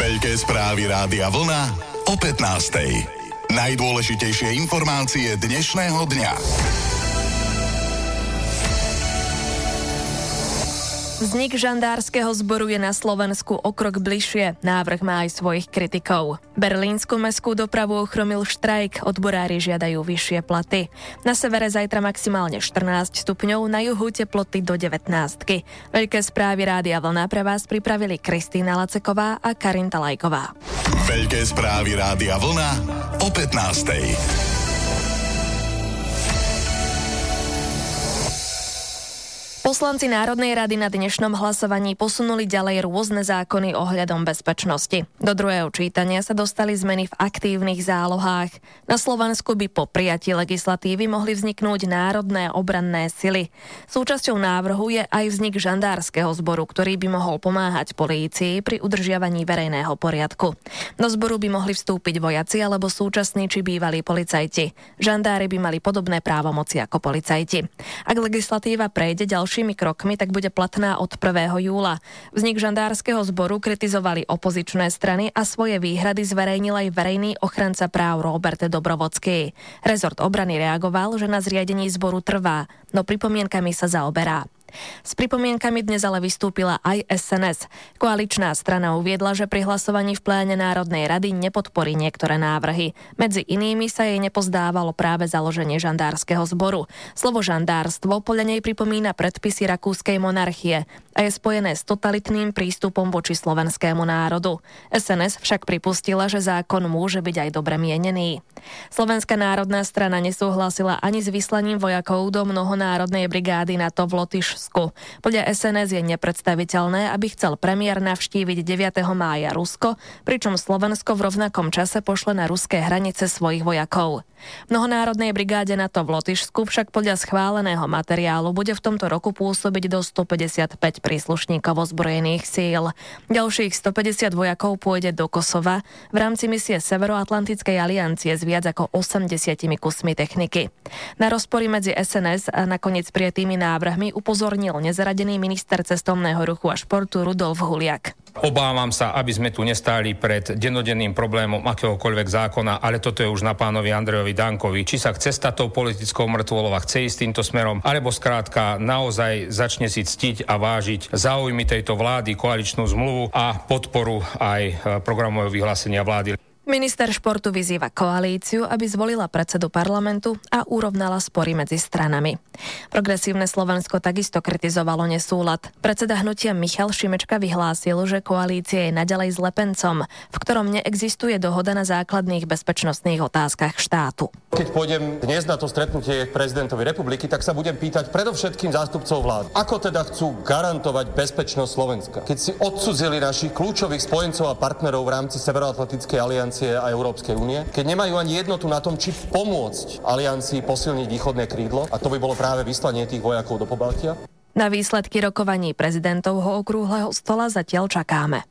Veľké správy Rádia Vlna o 15:00. Najdôležitejšie informácie dnešného dňa. Vznik žandárskeho zboru je na Slovensku o krok bližšie. Návrh má aj svojich kritikov. Berlínsku mestskú dopravu ochromil štrajk, odborári žiadajú vyššie platy. Na severe zajtra maximálne 14 stupňov, na juhu teploty do 19. Veľké správy Rádia Vlna pre vás pripravili Kristýna Laceková a Karinta Lajková. Veľké správy Rádia Vlna o 15:00. Poslanci Národnej rady na dnešnom hlasovaní posunuli ďalej rôzne zákony ohľadom bezpečnosti. Do druhého čítania sa dostali zmeny v aktívnych zálohách. Na Slovensku by po prijatí legislatívy mohli vzniknúť národné obranné sily. Súčasťou návrhu je aj vznik žandárskeho zboru, ktorý by mohol pomáhať polícii pri udržiavaní verejného poriadku. Do zboru by mohli vstúpiť vojaci alebo súčasní či bývalí policajti. Žandári by mali podobné právomoci ako policajti. Ak legislatíva prejde ďalšími krokmi, tak bude platná od 1. júla. Vznik žandárskeho zboru kritizovali opozičné strany a svoje výhrady zverejnil aj verejný ochranca práv Róbert Dobrovodský. Rezort obrany reagoval, že na zriadení zboru trvá, no pripomienkami sa zaoberá. S pripomienkami dnes ale vystúpila aj SNS. Koaličná strana uviedla, že pri hlasovaní v pléne Národnej rady nepodporí niektoré návrhy. Medzi inými sa jej nepozdávalo práve založenie žandárskeho zboru. Slovo žandárstvo podľa nej pripomína predpisy rakúskej monarchie a je spojené s totalitným prístupom voči slovenskému národu. SNS však pripustila, že zákon môže byť aj dobre mienený. Slovenská národná strana nesúhlasila ani s vyslaním vojakov do mnohonárodnej brigády NATO v Lotyšsku. Podľa SNS je nepredstaviteľné, aby chcel premiér navštíviť 9. mája Rusko, pričom Slovensko v rovnakom čase pošle na ruské hranice svojich vojakov. V mnohonárodnej brigáde NATO v Lotyšsku však podľa schváleného materiálu bude v tomto roku pôsobiť do 155 príslušníkov ozbrojených síl. Ďalších 150 vojakov pôjde do Kosova v rámci misie Severoatlantickej aliancie s viac ako 80 kusmi techniky. Na rozpory medzi SNS a nakoniec prijatými návrhmi upozornil nezaradený minister cestovného ruchu a športu Rudolf Huliak. Obávam sa, aby sme tu nestáli pred dennodenným problémom akéhokoľvek zákona, ale toto je už na pánovi Andrejovi Dankovi. Či sa chce stať tou politickou mŕtvolou a chce ísť týmto smerom, alebo skrátka naozaj začne si ctiť a vážiť záujmy tejto vlády, koaličnú zmluvu a podporu aj programového vyhlásenia vlády. Minister športu vyzýva koalíciu, aby zvolila predsedu parlamentu a urovnala spory medzi stranami. Progresívne Slovensko takisto kritizovalo nesúlad. Predseda hnutia Michal Šimečka vyhlásil, že koalícia je naďalej zlepencom, v ktorom neexistuje dohoda na základných bezpečnostných otázkach štátu. Keď pôjdem dnes na to stretnutie k prezidentovi republiky, tak sa budem pýtať predovšetkým zástupcov vlády. Ako teda chcú garantovať bezpečnosť Slovenska? Keď si odcudzili našich kľúčových spojencov a partnerov v rámci Severoatlantickej aliancie a Európskej únie, keď nemajú ani jednotu na tom, či pomôcť aliancii posilniť východné krídlo, a to by bolo práve vyslanie tých vojakov do Pobaltia? Na výsledky rokovaní prezidentovho okrúhleho stola zatiaľ čakáme.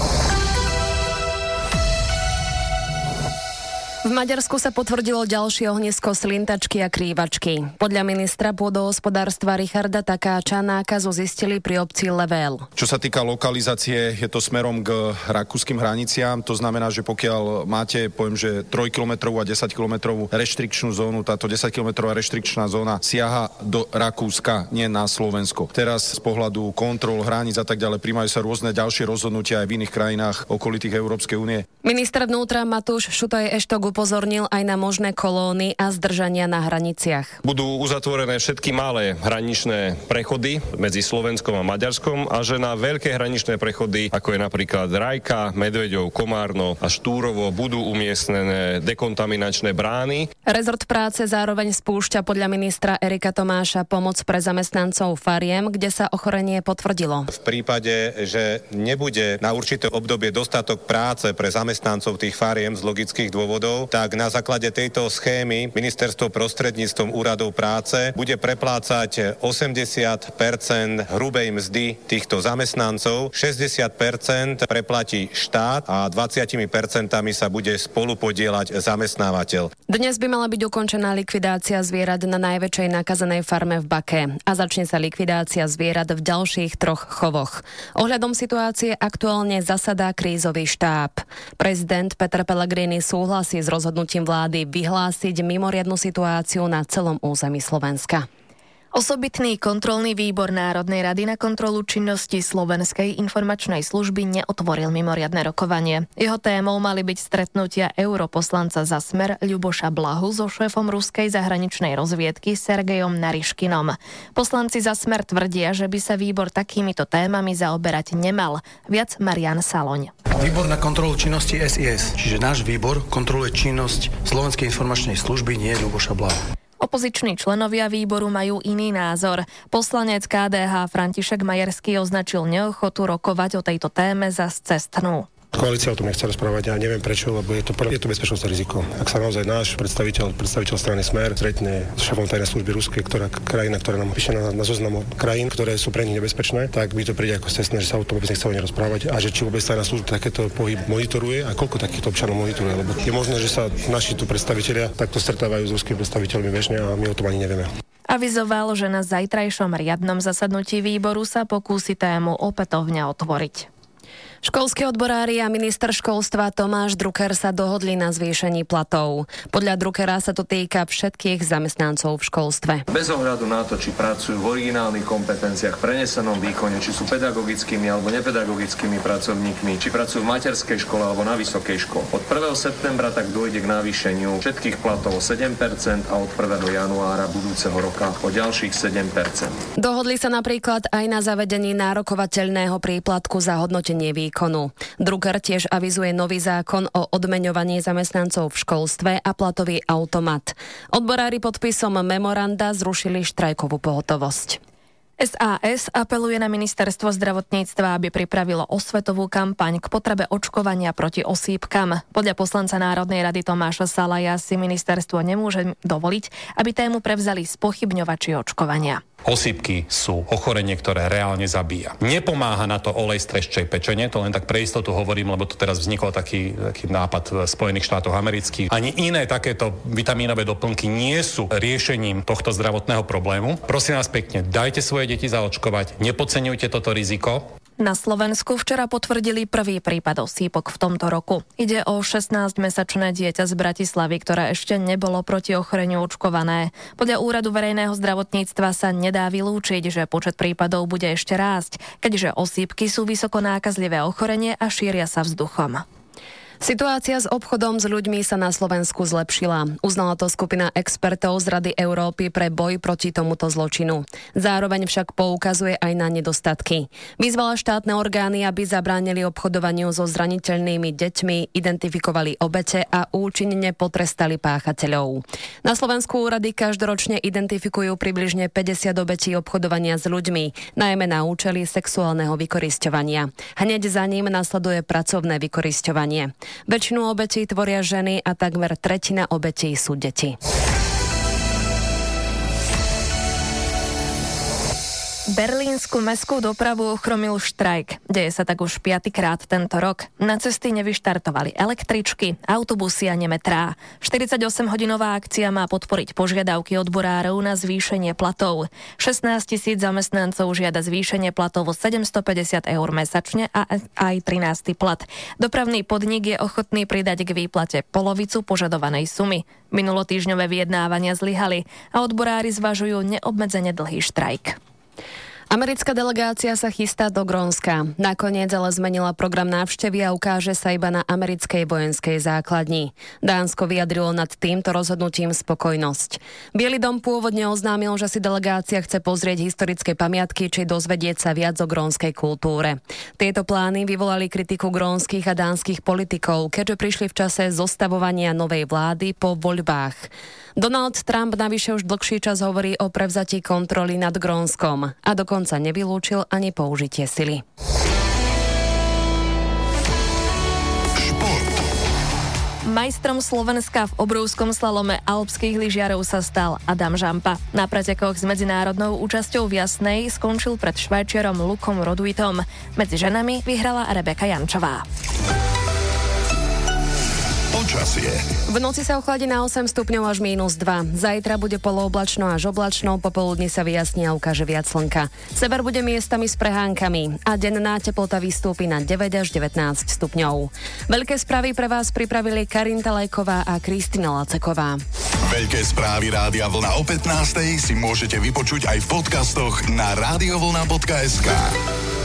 V Maďarsku sa potvrdilo ďalšie ohnisko slintačky a krývačky. Podľa ministra pôdohospodárstva Richarda Takáča nákazu zistili pri obci Levél. Čo sa týka lokalizácie, je to smerom k rakúskym hraniciám. To znamená, že pokiaľ máte, poviem, že 3-kilometrovú a 10-kilometrovú reštrikčnú zónu, táto 10-kilometrová reštrikčná zóna siaha do Rakúska, nie na Slovensko. Teraz z pohľadu kontrol, hraníc a tak ďalej prijímajú sa rôzne ďalšie rozhodnutia aj v iných krajinách okolitých Európskej únie. Minister vnútra Matúš Šutaj-Eštok upozornil aj na možné kolóny a zdržania na hraniciach. Budú uzatvorené všetky malé hraničné prechody medzi Slovenskom a Maďarskom a že na veľké hraničné prechody, ako je napríklad Rajka, Medveďov, Komárno a Štúrovo, budú umiestnené dekontaminačné brány. Rezort práce zároveň spúšťa podľa ministra Erika Tomáša pomoc pre zamestnancov fariem, kde sa ochorenie potvrdilo. V prípade, že nebude na určité obdobie dostatok práce pre zamestnancov tých fariem z logických dôvodov, zamestnancov, tak na základe tejto schémy ministerstvo prostredníctvom úradov práce bude preplácať 80% hrubej mzdy týchto zamestnancov, 60% preplatí štát a 20% sa bude spolupodieľať zamestnávateľ. Dnes by mala byť ukončená likvidácia zvierat na najväčšej nakazenej farme v Bake a začne sa likvidácia zvierat v ďalších 3 chovoch. Ohľadom situácie aktuálne zasadá krízový štáb. Prezident Peter Pellegrini súhlasí s rozhodnutím vlády vyhlásiť mimoriadnu situáciu na celom území Slovenska. Osobitný kontrolný výbor Národnej rady na kontrolu činnosti Slovenskej informačnej služby neotvoril mimoriadne rokovanie. Jeho témou mali byť stretnutia europoslanca za Smer Ľuboša Blahu so šéfom ruskej zahraničnej rozviedky Sergejom Nariškinom. Poslanci za Smer tvrdia, že by sa výbor takýmito témami zaoberať nemal. Viac Marian Saloň. Výbor na kontrolu činnosti SIS, čiže náš výbor kontroluje činnosť Slovenskej informačnej služby, nie Ľuboša Blahu. Opoziční členovia výboru majú iný názor. Poslanec KDH František Majerský označil neochotu rokovať o tejto téme za scestnú. Koalícia o tom nechce rozprávať a neviem prečo, lebo je to bezpečnostné riziko. Ak sa naozaj náš predstaviteľ strany Smer stretne s šéfom tajnej služby ruskej, krajina, ktorá nám píše na zoznamu krajín, ktoré sú pre nich nebezpečné, tak by to príde ako cestné, že sa o tom vôbec nechcelo nerozprávať a že či vôbec tajná služba takéto pohyb monitoruje a koľko takýchto občanov monitoruje, lebo je možné, že sa naši tu predstavitelia takto stretávajú s ruskými predstaviteľmi bežne a my o tom ani nevieme. Avizoval, že na zajtrajšom riadnom zasadnutí výboru sa pokúsi tému opätovne otvoriť. Školskí odborári a minister školstva Tomáš Drucker sa dohodli na zvýšení platov. Podľa Druckera sa to týka všetkých zamestnancov v školstve. Bez ohľadu na to, či pracujú v originálnych kompetenciách, prenesenom výkone, či sú pedagogickými alebo nepedagogickými pracovníkmi, či pracujú v materskej škole alebo na vysokej škole. Od 1. septembra tak dôjde k navýšeniu všetkých platov o 7% a od 1. januára budúceho roka o ďalších 7%. Dohodli sa napríklad aj na zavedení nárokovateľného príplatku za hodnotenie výkonu. Drucker tiež avizuje nový zákon o odmeňovaní zamestnancov v školstve a platový automat. Odborári podpisom memoranda zrušili štrajkovú pohotovosť. SAS apeluje na ministerstvo zdravotníctva, aby pripravilo osvetovú kampaň k potrebe očkovania proti osýpkam. Podľa poslanca Národnej rady Tomáša Salaja si ministerstvo nemôže dovoliť, aby tému prevzali spochybňovači očkovania. Osýpky sú ochorenie, ktoré reálne zabíja. Nepomáha na to olej z treščej pečene, to len tak pre istotu hovorím, lebo to teraz vznikol taký nápad v Spojených štátoch amerických. Ani iné takéto vitamínové doplnky nie sú riešením tohto zdravotného problému. Prosím vás pekne, dajte svoje deti zaočkovať, nepodceňujte toto riziko. Na Slovensku včera potvrdili prvý prípad osýpok v tomto roku. Ide o 16-mesačné dieťa z Bratislavy, ktoré ešte nebolo proti ochoreniu očkované. Podľa Úradu verejného zdravotníctva sa nedá vylúčiť, že počet prípadov bude ešte rásť, keďže osýpky sú vysoko nákazlivé ochorenie a šíria sa vzduchom. Situácia s obchodom s ľuďmi sa na Slovensku zlepšila. Uznala to skupina expertov z Rady Európy pre boj proti tomuto zločinu. Zároveň však poukazuje aj na nedostatky. Vyzvala štátne orgány, aby zabránili obchodovaniu so zraniteľnými deťmi, identifikovali obete a účinne potrestali páchateľov. Na Slovensku úrady každoročne identifikujú približne 50 obetí obchodovania s ľuďmi, najmä na účely sexuálneho vykorisťovania. Hneď za ním nasleduje pracovné vykorisťovanie. Väčšinu obetí tvoria ženy a takmer tretina obetí sú deti. Berlínsku mestskú dopravu ochromil štrajk. Deje sa tak už 5. krát tento rok. Na cesty nevyštartovali električky, autobusy a nemetrá. 48-hodinová akcia má podporiť požiadavky odborárov na zvýšenie platov. 16 000 zamestnancov žiada zvýšenie platov o 750 eur mesačne a aj 13. plat. Dopravný podnik je ochotný pridať k výplate polovicu požadovanej sumy. Minulotýždňové vyjednávania zlyhali a odborári zvažujú neobmedzene dlhý štrajk. Americká delegácia sa chystá do Grónska. Nakoniec ale zmenila program návštevy a ukáže sa iba na americkej vojenskej základni. Dánsko vyjadrilo nad týmto rozhodnutím spokojnosť. Biely dom pôvodne oznámil, že si delegácia chce pozrieť historické pamiatky či dozvedieť sa viac o grónskej kultúre. Tieto plány vyvolali kritiku grónskych a dánskych politikov, keďže prišli v čase zostavovania novej vlády po voľbách. Donald Trump navyše už dlhší čas hovorí o prevzatí kontroly nad Grónskom a dokonca nevylúčil ani použitie sily. Majstrom Slovenska v obrovskom slalome alpských lyžiarov sa stal Adam Žampa. Na pretekoch s medzinárodnou účasťou v Jasnej skončil pred Švajčiarom Lukom Roduitom. Medzi ženami vyhrala Rebeka Jančová. Počasie. V noci sa ochladí na 8 stupňov až -2. Zajtra bude polooblačno až oblačno, popoludne sa vyjasní a ukáže viac slnka. Sever bude miestami s prehánkami a denná teplota vystúpi na 9 až 19 stupňov. Veľké správy pre vás pripravili Karinta Lajková a Kristina Laceková. Veľké správy Rádia Vlna o 15:00 si môžete vypočuť aj v podcastoch na radiovlna.sk.